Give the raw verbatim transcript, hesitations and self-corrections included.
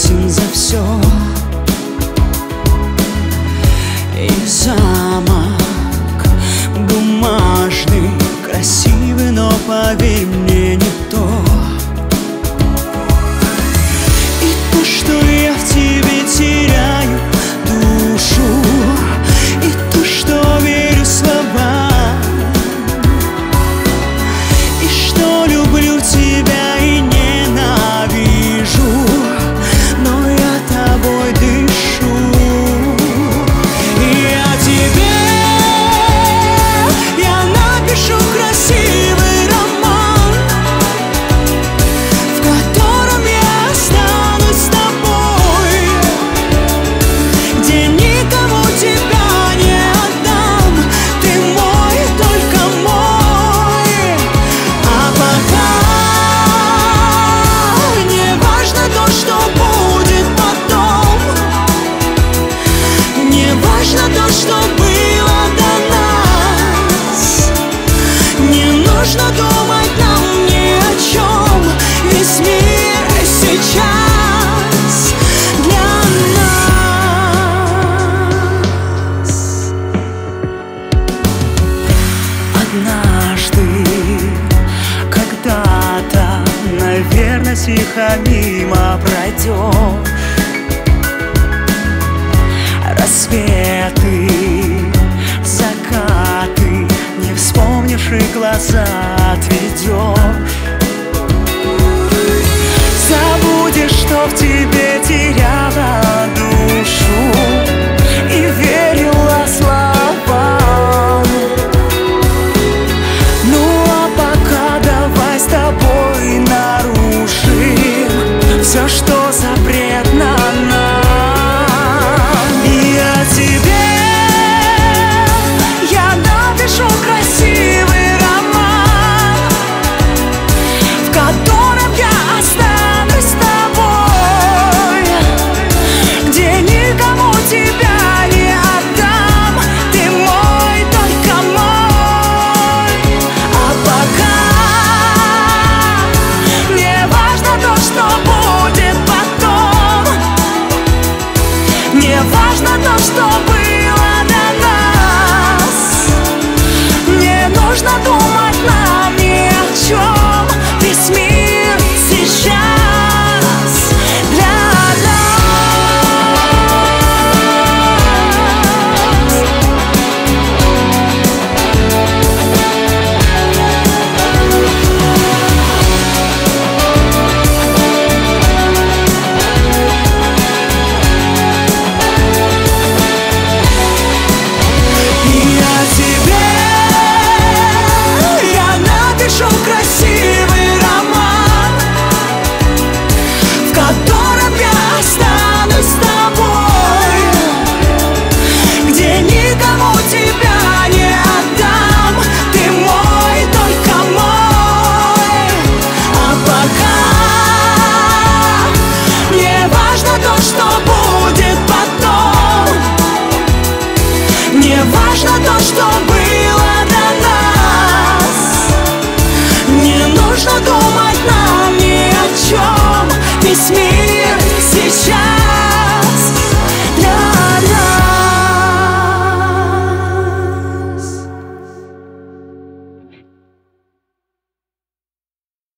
согласен за все. И замок бумажный, красивый, но поверь мне, не то. И то, что я в тебе теряю душу, и то, что верю словам, и что люблю тебя и ненавижу, но я тобой дышу. И о тебе я напишу красивый роман, в котором я останусь с тобой, где никому тебя не отдам, ты мой, только мой. А пока не важно то, что будет потом, не важно то, что было до нас, не нужно думать нам ни о чем, весь мир сейчас для нас. Однажды, когда-то, наверное, тихо мимо пройдешь. Рассветы, закаты, не вспомнишь и глаза отведешь. Забудешь, что в тебе теряла душу и верила словам. Ну а пока давай с тобой нарушим все, что запретно нам. И о тебе я напишу красивый роман, в котором я останусь с тобой, где никому тебя не отдам, ты мой, только мой. А пока не важно то, что будет потом, не важно то, что было до нас, не нужно думать нам ни о чем, весь мир сейчас для красивый роман, в котором я останусь с тобой, где никому тебя не отдам, ты мой, только мой. А пока не важно то, что будет.